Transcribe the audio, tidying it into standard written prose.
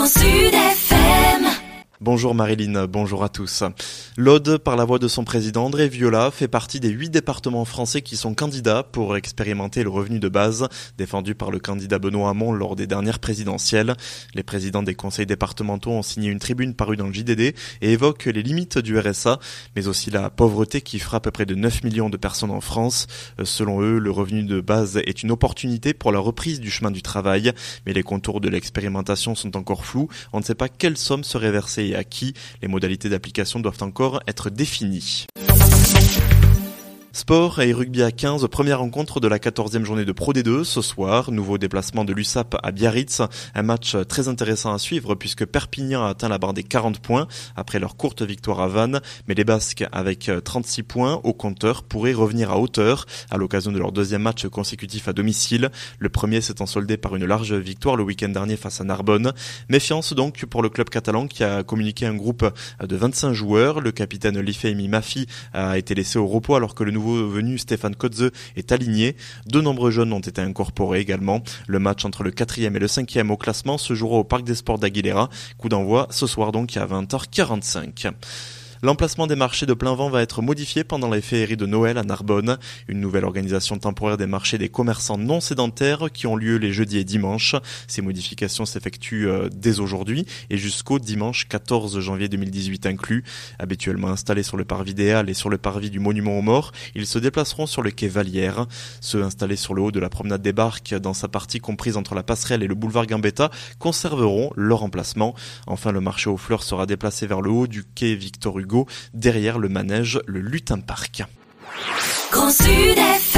Grand Sud FM. Bonjour Marilyn, bonjour à tous. L'Aude, par la voix de son président André Viola, fait partie des 8 départements français qui sont candidats pour expérimenter le revenu de base, défendu par le candidat Benoît Hamon lors des dernières présidentielles. Les présidents des conseils départementaux ont signé une tribune parue dans le JDD et évoquent les limites du RSA, mais aussi la pauvreté qui frappe près de 9 millions de personnes en France. Selon eux, le revenu de base est une opportunité pour la reprise du chemin du travail, mais les contours de l'expérimentation sont encore flous. On ne sait pas quelle somme serait versée et à qui. Les modalités d'application doivent encore être définies. Sport et rugby à 15, première rencontre de la 14e journée de Pro D2 ce soir. Nouveau déplacement de l'USAP à Biarritz. Un match très intéressant à suivre puisque Perpignan a atteint la barre des 40 points après leur courte victoire à Vannes. Mais les Basques, avec 36 points au compteur, pourraient revenir à hauteur à l'occasion de leur deuxième match consécutif à domicile. Le premier s'étant soldé par une large victoire le week-end dernier face à Narbonne. Méfiance donc pour le club catalan qui a communiqué un groupe de 25 joueurs. Le capitaine Lifeimi Mafi a été laissé au repos alors que le nouveau venu Stéphane Kotze est aligné. De nombreux jeunes ont été incorporés également. Le match entre le 4e et le 5e au classement se jouera au Parc des Sports d'Aguilera. Coup d'envoi ce soir donc à 20h45. L'emplacement des marchés de plein vent va être modifié pendant les féeries de Noël à Narbonne. Une nouvelle organisation temporaire des marchés des commerçants non sédentaires qui ont lieu les jeudis et dimanches. Ces modifications s'effectuent dès aujourd'hui et jusqu'au dimanche 14 janvier 2018 inclus. Habituellement installés sur le parvis des Halles et sur le parvis du Monument aux Morts, ils se déplaceront sur le quai Vallière. Ceux installés sur le haut de la promenade des Barques, dans sa partie comprise entre la passerelle et le boulevard Gambetta, conserveront leur emplacement. Enfin, le marché aux fleurs sera déplacé vers le haut du quai Victor Hugo, derrière le manège, le Lutin Park. Grand Sud FM.